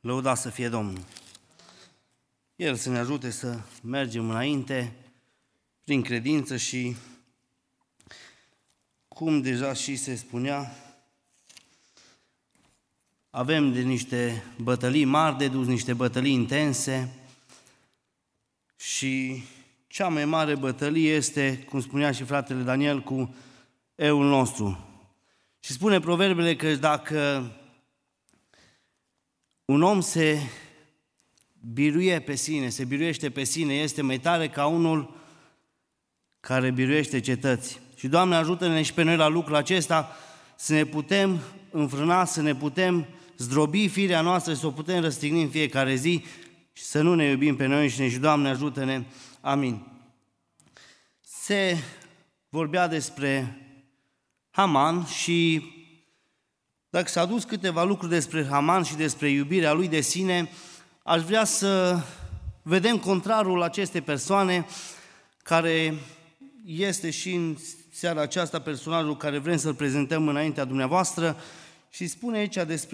Lăudați să fie Domnul! El să ne ajute să mergem înainte prin credință și, cum deja și se spunea, avem de niște bătălii mari de dus, niște bătălii intense și cea mai mare bătălie este, cum spunea și fratele Daniel, cu eul nostru. Și spune Proverbele că dacă un om se biruiește pe sine, este mai tare ca unul care biruiește cetăți. Și, Doamne, ajută-ne și pe noi la lucrul acesta, să ne putem înfrâna, să ne putem zdrobi firea noastră, să o putem răstigni în fiecare zi și să nu ne iubim pe noi înșine. Și, Doamne, ajută-ne. Amin. Se vorbea despre Haman și dacă s-a adus câteva lucruri despre Haman și despre iubirea lui de sine, aș vrea să vedem contrarul acestei persoane, care este și în seara aceasta personajul care vrem să-l prezentăm înaintea dumneavoastră și spune aici despre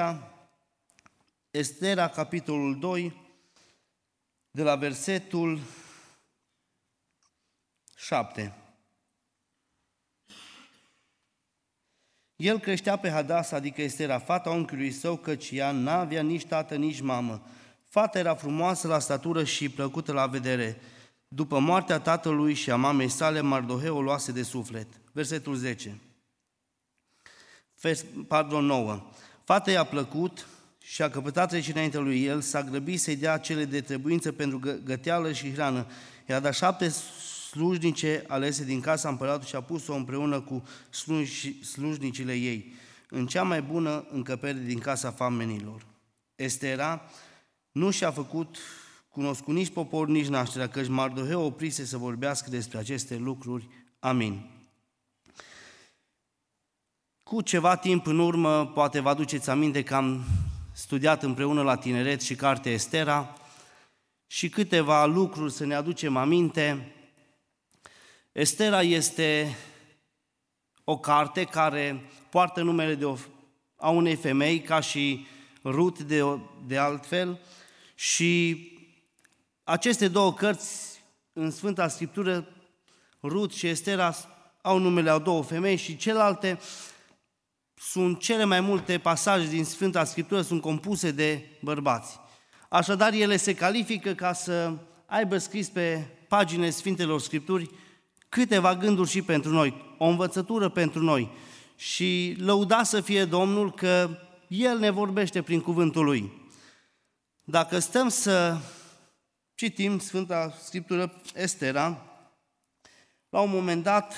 Estera, capitolul 2, de la versetul 7. El creștea pe Hadasa, adică Estera, fata unchiului său, căci ea n-avea nici tată, nici mamă. Fata era frumoasă la statură și plăcută la vedere. După moartea tatălui și a mamei sale, Mardoheu o luase de suflet. Versetul 9. Fata i-a plăcut și a căpătat trece înainte lui el, s-a grăbit să-i dea cele de trebuință pentru găteală și hrană. I-a dat 7 slujnice alese din casa împăratului și a pus-o împreună cu slujnicile ei, în cea mai bună încăpere din casa famenilor. Estera nu și-a făcut cunoscut nici popor, nici nașterea, căci Mardoheu oprise să vorbească despre aceste lucruri. Amin. Cu ceva timp în urmă, poate vă aduceți aminte că am studiat împreună la tineret și cartea Estera și câteva lucruri să ne aducem aminte. Estera este o carte care poartă numele a unei femei, ca și Rut de altfel, și aceste două cărți în Sfânta Scriptură, Rut și Estera, au numele a două femei și celelalte sunt cele mai multe pasaje din Sfânta Scriptură, sunt compuse de bărbați. Așadar, ele se califică ca să aibă scris pe paginile Sfintelor Scripturi câteva gânduri și pentru noi, o învățătură pentru noi. Și lăuda să fie Domnul că El ne vorbește prin cuvântul Lui. Dacă stăm să citim Sfânta Scriptură Estera, la un moment dat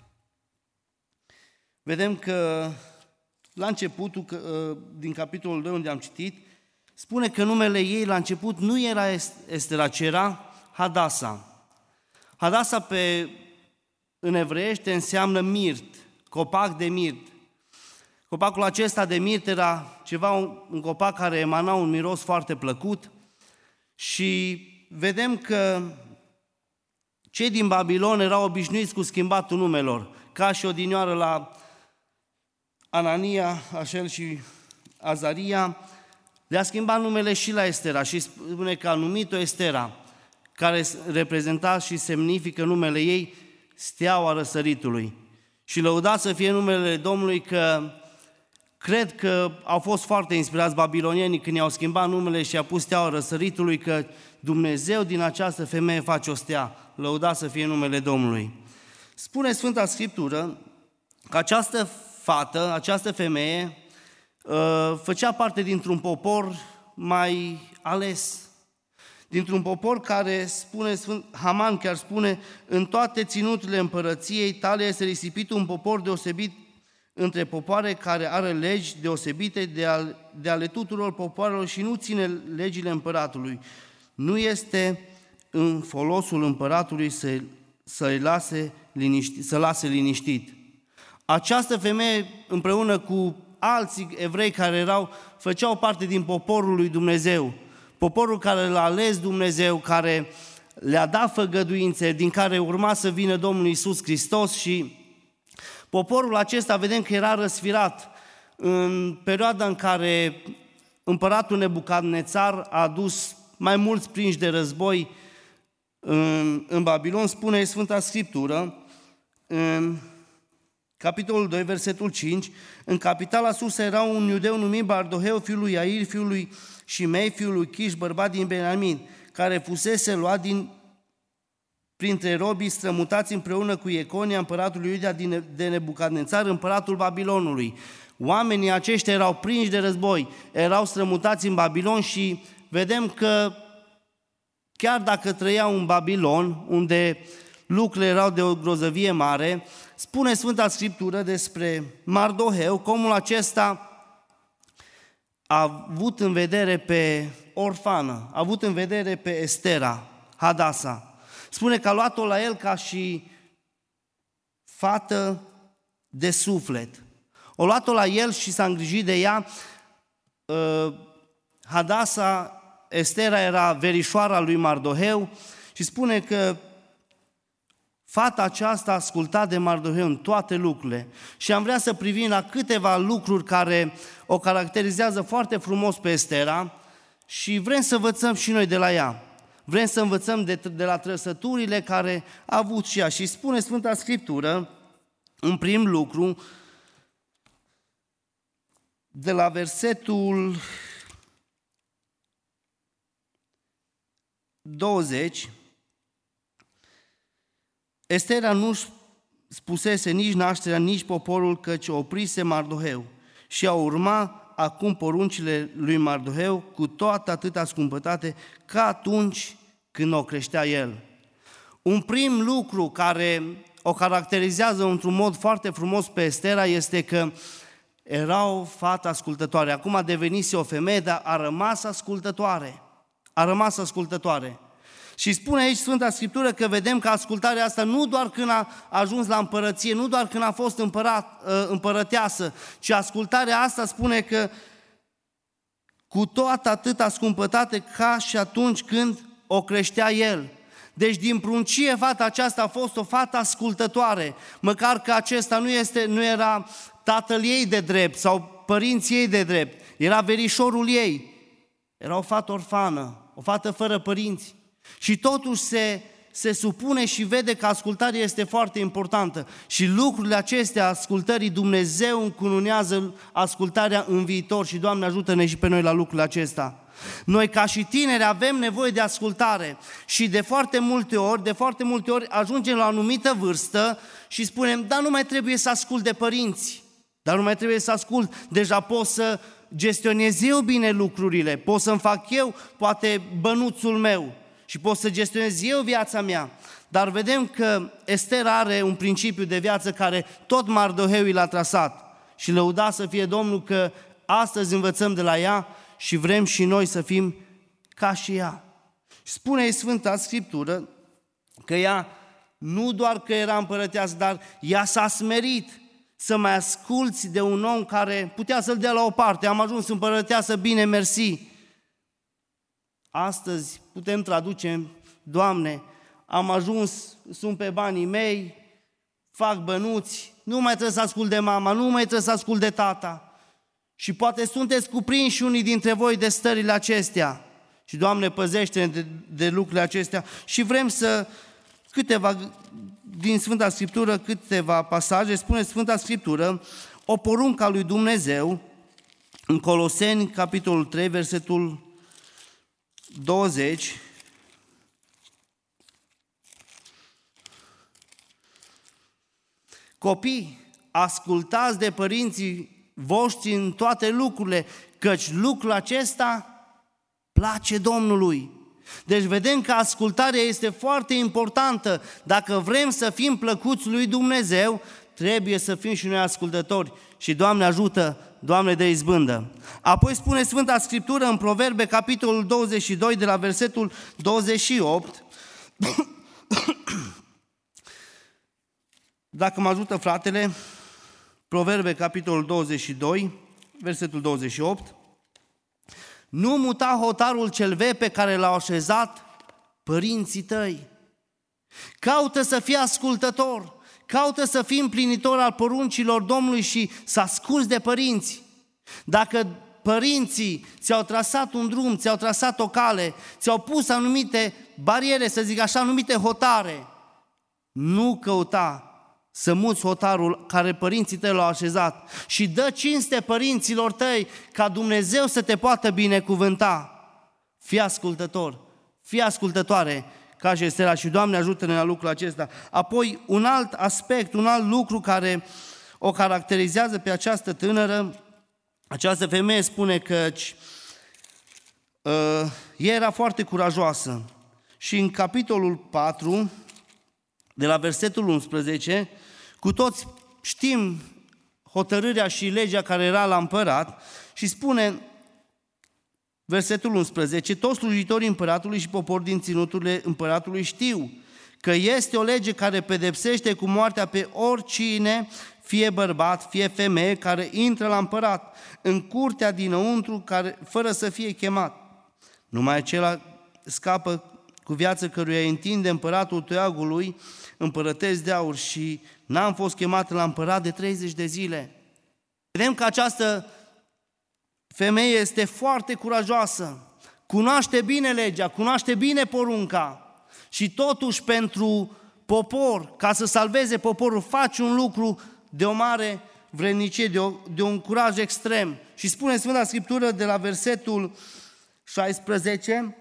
vedem că la începutul, din capitolul 2 unde am citit, spune că numele ei la început nu era Estera, ci era Hadasa. Hadasa în evreiește înseamnă mirt, copac de mirt. Copacul acesta de mirt era un copac care emana un miros foarte plăcut și vedem că cei din Babilon erau obișnuiți cu schimbatul numelor, ca și odinioară la Anania, Așel și Azaria, le-a schimbat numele și la Estera și spune că a numit-o Estera, care reprezenta și semnifică numele ei steaua răsăritului. Și lăudat să fie numele Domnului că cred că au fost foarte inspirați babilonienii când i-au schimbat numele și i-a pus steaua răsăritului, că Dumnezeu din această femeie face o stea. Lăudat să fie numele Domnului. Spune Sfânta Scriptură că această fată, această femeie, făcea parte dintr-un popor mai ales, dintr-un popor care, Haman chiar spune, în toate ținuturile împărăției tale este risipit un popor deosebit între popoare, care are legi deosebite de ale tuturor popoarelor și nu ține legile împăratului. Nu este în folosul împăratului să lase liniștit. Această femeie, împreună cu alții evrei care făceau parte din poporul lui Dumnezeu, poporul care l-a ales Dumnezeu, care le-a dat făgăduințe, din care urma să vină Domnul Iisus Hristos, și poporul acesta vedem că era răsfirat în perioada în care împăratul Nebucadnețar a adus mai mulți prinși de război în Babilon, spune Sfânta Scriptură, în capitolul 2, versetul 5, în capitala Susa era un iudeu numit Mardoheu, fiul lui Iair, fiul lui Shimei, fiul lui Chiș, bărbat din Beniamin, care fusese luat printre robii strămutați împreună cu Ieconia, împăratul lui Iuda de Nebucadnețar, împăratul Babilonului. Oamenii aceștia erau prinși de război, erau strămutați în Babilon și vedem că chiar dacă trăiau în Babilon, unde lucrurile erau de o grozăvie mare, spune Sfânta Scriptură despre Mardoheu că omul acesta a avut în vedere pe orfană, a avut în vedere pe Estera, Hadasa. Spune că a luat-o la el ca și fată de suflet. O luat-o la el și s-a îngrijit de ea. Hadasa, Estera, era verișoara lui Mardoheu și spune că fata aceasta asculta de Mardoheu în toate lucrurile. Și am vrea să privim la câteva lucruri care o caracterizează foarte frumos pe Estera și vrem să învățăm și noi de la ea. Vrem să învățăm de la trăsăturile care a avut și ea. Și spune Sfânta Scriptură, un prim lucru, de la versetul 20, Estera nu-și spusese nici nașterea, nici poporul, căci o oprise Mardoheu și a urma acum poruncile lui Mardoheu cu toată atâta scumpătate ca atunci când o creștea el. Un prim lucru care o caracterizează într-un mod foarte frumos pe Estera este că era o fată ascultătoare. Acum a devenise o femeie, dar a rămas ascultătoare. A rămas ascultătoare. Și spune aici Sfânta Scriptură că vedem că ascultarea asta nu doar când a ajuns la împărăție, nu doar când a fost împărăteasă, ci ascultarea asta spune că cu toată atâta scumpătate ca și atunci când o creștea el. Deci din pruncie fata aceasta a fost o fată ascultătoare, măcar că acesta nu era tatăl ei de drept sau părinții ei de drept, era verișorul ei, era o fată orfană, o fată fără părinți. Și totuși se supune și vede că ascultarea este foarte importantă. Și lucrurile acestea, ascultării, Dumnezeu încununează ascultarea în viitor și Doamne ajută-ne și pe noi la lucrurile acestea. Noi ca și tineri avem nevoie de ascultare și de foarte multe ori ajungem la o anumită vârstă și spunem, dar nu mai trebuie să ascult de părinți, dar nu mai trebuie să ascult, deja pot să gestionez eu bine lucrurile, pot să-mi fac eu poate bănuțul meu și pot să gestionez eu viața mea. Dar vedem că Estera are un principiu de viață care tot Mardoheu l-a trasat și lăudat să fie Domnul că astăzi învățăm de la ea și vrem și noi să fim ca și ea. Spune Sfânta Scriptură că ea nu doar că era împărăteasă, dar ea s-a smerit să mai asculți de un om care putea să-l dea la o parte. Am ajuns împărăteasă, bine, mersi. Astăzi putem traduce, Doamne, am ajuns, sunt pe banii mei, fac bănuți, nu mai trebuie să ascult de mama, nu mai trebuie să ascult de tata. Și poate sunteți cuprinși unii dintre voi de stările acestea. Și Doamne, păzește-ne de lucrurile acestea. Și vrem să, câteva din Sfânta Scriptură, câteva pasaje, spune Sfânta Scriptură, o poruncă a lui Dumnezeu, în Coloseni, capitolul 3, versetul 20, copii, ascultați de părinții voștri în toate lucrurile, căci lucrul acesta place Domnului. Deci vedem că ascultarea este foarte importantă. Dacă vrem să fim plăcuți lui Dumnezeu, trebuie să fim și noi ascultători. Și Doamne ajută, Doamne dă izbândă. Apoi spune Sfânta Scriptură în Proverbe, capitolul 22, de la versetul 28, dacă mă ajută fratele, Proverbe, capitolul 22, versetul 28, nu muta hotarul cel vechi pe care l-au așezat părinții tăi. Caută să fii ascultător, caută să fii împlinitor al poruncilor Domnului și să asculți de părinți. Dacă părinții ți-au trasat un drum, ți-au trasat o cale, ți-au pus anumite bariere, să zic așa, anumite hotare, nu căuta să muți hotarul care părinții tăi l-au așezat și dă cinste părinților tăi ca Dumnezeu să te poată binecuvânta. Fii ascultător, fii ascultătoare ca și Estera și Doamne ajută-ne la lucrul acesta. Apoi un alt aspect, un alt lucru care o caracterizează pe această tânără, această femeie spune că ea era foarte curajoasă și în capitolul 4, de la versetul 11, cu toți știm hotărârea și legea care era la împărat și spune versetul 11, toți slujitorii împăratului și popor din ținuturile împăratului știu că este o lege care pedepsește cu moartea pe oricine, fie bărbat, fie femeie, care intră la împărat, în curtea dinăuntru, fără să fie chemat. Numai acela scapă cu viață căruia îi întinde împăratul toiagului împărătesc de aur și n-am fost chemat la împărat de 30 de zile. Vedem că această femeie este foarte curajoasă, cunoaște bine legea, cunoaște bine porunca și totuși pentru popor, ca să salveze poporul, face un lucru de o mare vrednicie, de un curaj extrem. Și spune Sfânta Scriptură de la versetul 16,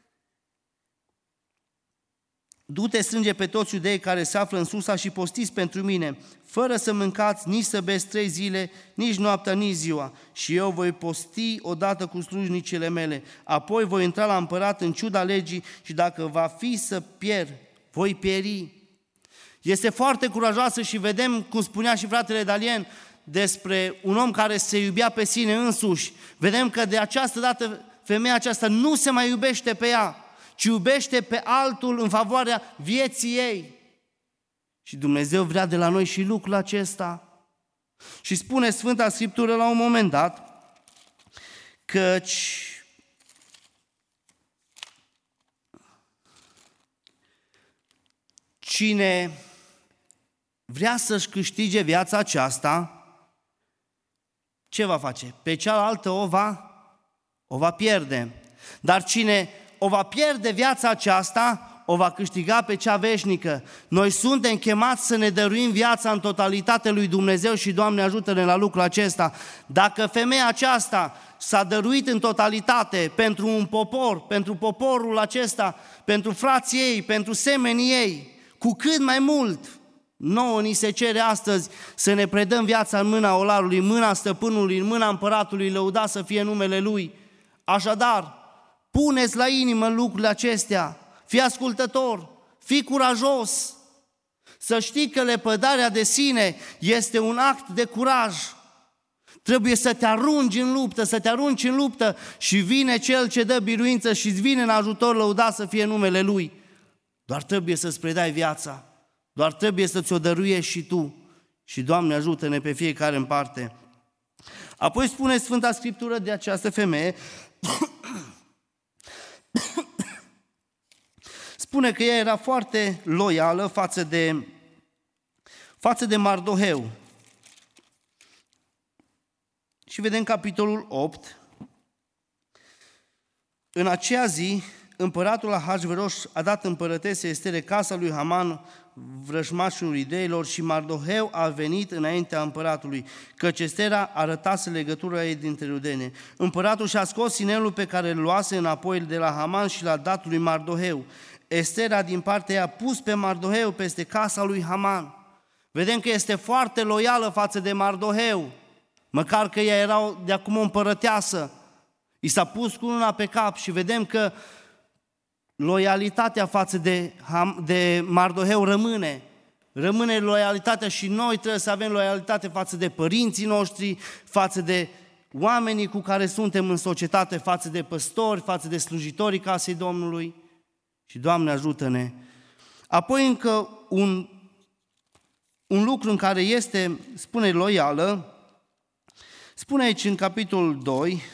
du-te, strânge pe toți iudeii care se află în Susa și postiți pentru mine, fără să mâncați, nici să beți 3 zile, nici noaptea, nici ziua. Și eu voi posti odată cu slujnicile mele. Apoi voi intra la împărat în ciuda legii și dacă va fi să pierd, voi pieri. Este foarte curajoasă și vedem, cum spunea și fratele Dalien, despre un om care se iubea pe sine însuși. Vedem că de această dată femeia aceasta nu se mai iubește pe ea, ci iubește pe altul în favoarea vieții ei. Și Dumnezeu vrea de la noi și lucrul acesta. Și spune Sfânta Scriptură la un moment dat, căci cine vrea să-și câștige viața aceasta, ce va face? Pe cealaltă o va pierde. Dar cine o va pierde viața aceasta, o va câștiga pe cea veșnică. Noi suntem chemați să ne dăruim viața în totalitate lui Dumnezeu și Doamne ajută-ne la lucrul acesta. Dacă femeia aceasta s-a dăruit în totalitate pentru un popor, pentru poporul acesta, pentru frații ei, pentru semenii ei, cu cât mai mult nouă ni se cere astăzi să ne predăm viața în mâna olarului, în mâna stăpânului, în mâna împăratului, lăudat să fie numele Lui. Așadar, puneți la inimă lucrurile acestea, fii ascultător, fii curajos, să știi că lepădarea de sine este un act de curaj. Trebuie să te arunci în luptă, și vine Cel ce dă biruință și îți vine în ajutor, lăudat să fie numele Lui. Doar trebuie să-ți predai viața, doar trebuie să ți-o dăruiești și tu. Și Doamne ajută-ne pe fiecare în parte. Apoi spune Sfânta Scriptură de această femeie, spune că ea era foarte loială față de Mardoheu. Și vedem capitolul 8. În aceea zi, împăratul Ahasveros a dat împărătesei Estere casa lui Haman, vrăjmașul iudeilor, și Mardoheu a venit înaintea împăratului, căci Estera arătase legătura ei dintre iudene. Împăratul și-a scos inelul pe care îl luase înapoi de la Haman și l-a dat lui Mardoheu. Estera din partea ei a pus pe Mardoheu peste casa lui Haman. Vedem că este foarte loială față de Mardoheu, măcar că ea era de acum o împărăteasă. I s-a pus cu una pe cap și vedem că loialitatea față de Mardoheu rămâne loialitatea și noi trebuie să avem loialitate față de părinții noștri, față de oamenii cu care suntem în societate, față de păstori, față de slujitorii casei Domnului. Și Doamne ajută-ne! Apoi încă un lucru în care spune loială, spune aici în capitolul 2,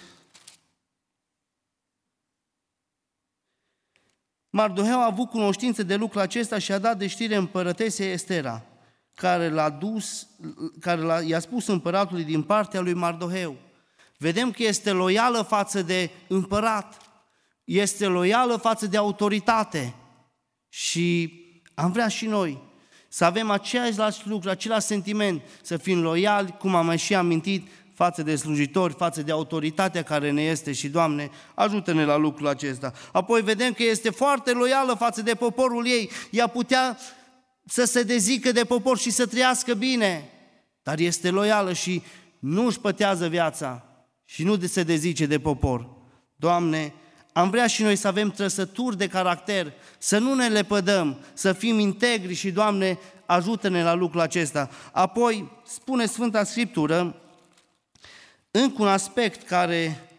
Mardoheu a avut cunoștință de lucrul acesta și a dat de știre împărătesei Estera, care i-a spus împăratului din partea lui Mardoheu. Vedem că este loială față de împărat, este loială față de autoritate și am vrea și noi să avem același lucru, același sentiment, să fim loiali, cum am mai și amintit, față de slujitori, față de autoritatea care ne este și, Doamne, ajută-ne la lucrul acesta. Apoi vedem că este foarte loială față de poporul ei, ea putea să se dezică de popor și să trăiască bine, dar este loială și nu își pătează viața și nu se dezice de popor. Doamne, am vrea și noi să avem trăsături de caracter, să nu ne lepădăm, să fim integri și, Doamne, ajută-ne la lucrul acesta. Apoi, spune Sfânta Scriptură, încă un aspect care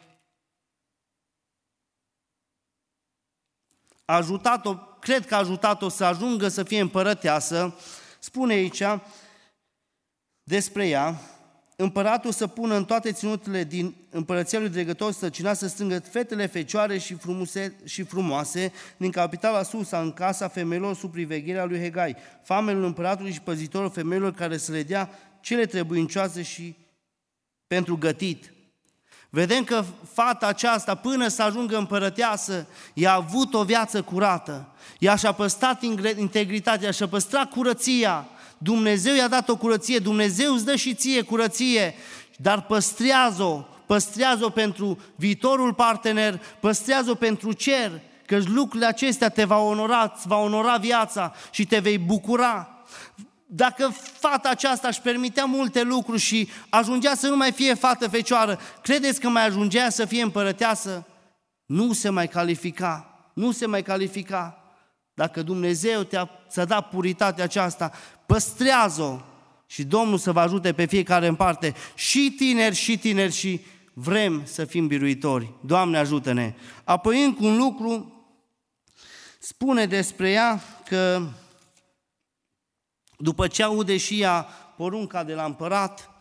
a ajutat-o, cred că a ajutat-o să ajungă să fie împărăteasă, spune aici despre ea, împăratul să pună în toate ținutele din împărăția lui dregător sărcinat să strângă fetele fecioare și frumoase din capitala Susa în casa femeilor sub privegherea lui Hegai, famelul împăratului și păzitorul femeilor care să le dea cele trebuincioase și pentru gătit. Vedem că fata aceasta, până să ajungă împărăteasă, ea a avut o viață curată, ea și-a păstrat integritatea, și-a păstrat curăția. Dumnezeu i-a dat o curăție, Dumnezeu îți dă și ție curăție, dar păstrează-o pentru viitorul partener, păstrează-o pentru cer, că lucrurile acestea te va onora viața și te vei bucura. Dacă fata aceasta își permitea multe lucruri și ajungea să nu mai fie fată fecioară, credeți că mai ajungea să fie împărăteasă? Nu se mai califica. Dacă Dumnezeu ți-a dat puritatea aceasta, păstrează-o și Domnul să vă ajute pe fiecare în parte, și tineri și vrem să fim biruitori. Doamne, ajută-ne! Apoi încă un lucru spune despre ea că după ce aude și ea porunca de la împărat,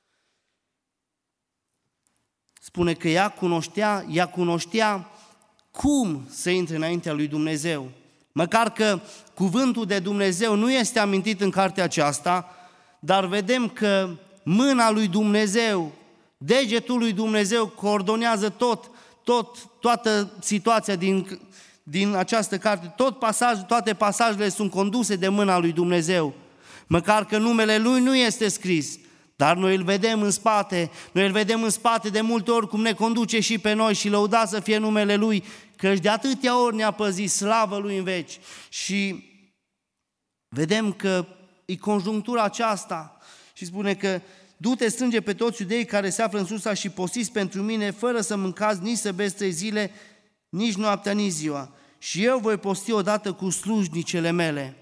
spune că ea cunoștea cum să intre înaintea lui Dumnezeu. Măcar că cuvântul de Dumnezeu nu este amintit în cartea aceasta, dar vedem că mâna lui Dumnezeu, degetul lui Dumnezeu coordonează toată situația din această carte, toate pasajele sunt conduse de mâna lui Dumnezeu. Măcar că numele Lui nu este scris, dar noi îl vedem în spate, de multe ori cum ne conduce și pe noi și lăudat să fie numele Lui, căci de atâtea ori ne-a păzit, slavă Lui în veci. Și vedem că e conjunctura aceasta și spune că du-te, strânge pe toți iudeii care se află în Susa și postiți pentru mine, fără să mâncați nici să beți 3 zile, nici noaptea, nici ziua. Și eu voi posti odată cu slujnicele mele.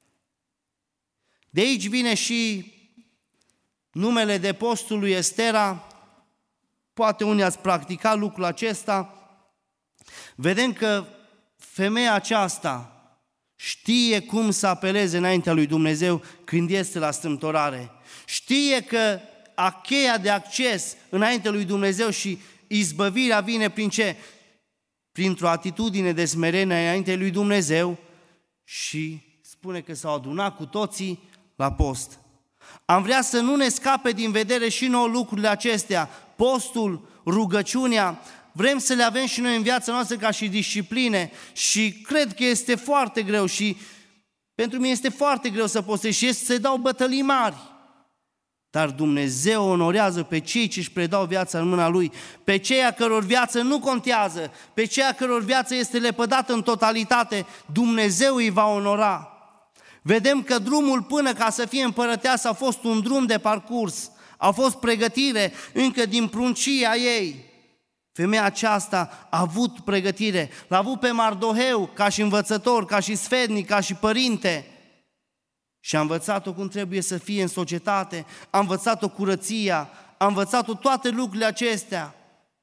De aici vine și numele de postul lui Estera, poate unii ați practicat lucrul acesta. Vedem că femeia aceasta știe cum să apeleze înaintea lui Dumnezeu când este la strâmtorare. Știe că cheia de acces înaintea lui Dumnezeu și izbăvirea vine prin ce? Printr-o atitudine de smerenie înaintea lui Dumnezeu și spune că s-au adunat cu toții la post. Am vrea să nu ne scape din vedere și nouă lucrurile acestea, postul, rugăciunea, vrem să le avem și noi în viața noastră ca și discipline și cred că este foarte greu și pentru mine este foarte greu să postez și se dau bătălii mari. Dar Dumnezeu onorează pe cei ce își predau viața în mâna Lui, pe cei a căror viață nu contează, pe cei a căror viață este lepădată în totalitate, Dumnezeu îi va onora. Vedem că drumul până ca să fie împărăteasă a fost un drum de parcurs, a fost pregătire încă din pruncia ei. Femeia aceasta a avut pregătire, l-a avut pe Mardoheu ca și învățător, ca și sfetnic, ca și părinte și a învățat-o cum trebuie să fie în societate, a învățat-o curăția, a învățat-o toate lucrurile acestea.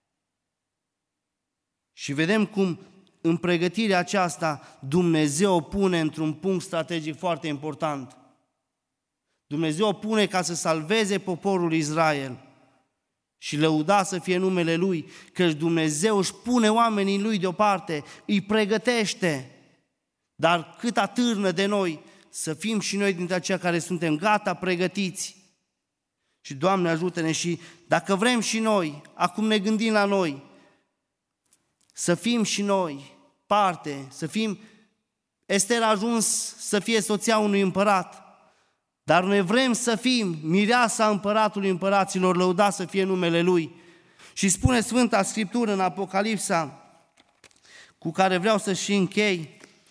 Și vedem cum în pregătirea aceasta Dumnezeu o pune într-un punct strategic foarte important. Dumnezeu o pune ca să salveze poporul Israel și lăuda să fie numele Lui, căci Dumnezeu își pune oamenii Lui deoparte, îi pregătește, dar cât atârnă de noi să fim și noi dintre aceia care suntem gata, pregătiți Și Doamne ajută-ne și dacă vrem și noi, acum ne gândim la noi, să fim și noi parte, să fim, Ester a ajuns să fie soția unui împărat, dar noi vrem să fim mireasa împăratului împăraților, lăudat să fie numele Lui. Și spune Sfânta Scriptură în Apocalipsa, cu care vreau să și închei,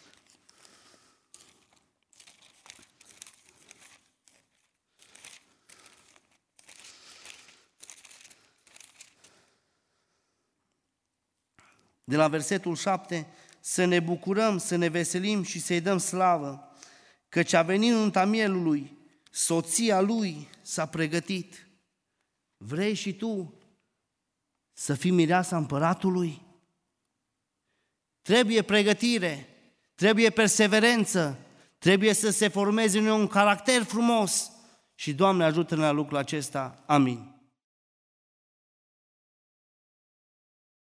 de la versetul 7, să ne bucurăm, să ne veselim și să-i dăm slavă, căci a venit nunta mielului, soția lui s-a pregătit. Vrei și tu să fii mireasa împăratului? Trebuie pregătire, trebuie perseverență, trebuie să se formeze în noi un caracter frumos și Doamne ajută-ne la lucrul acesta. Amin.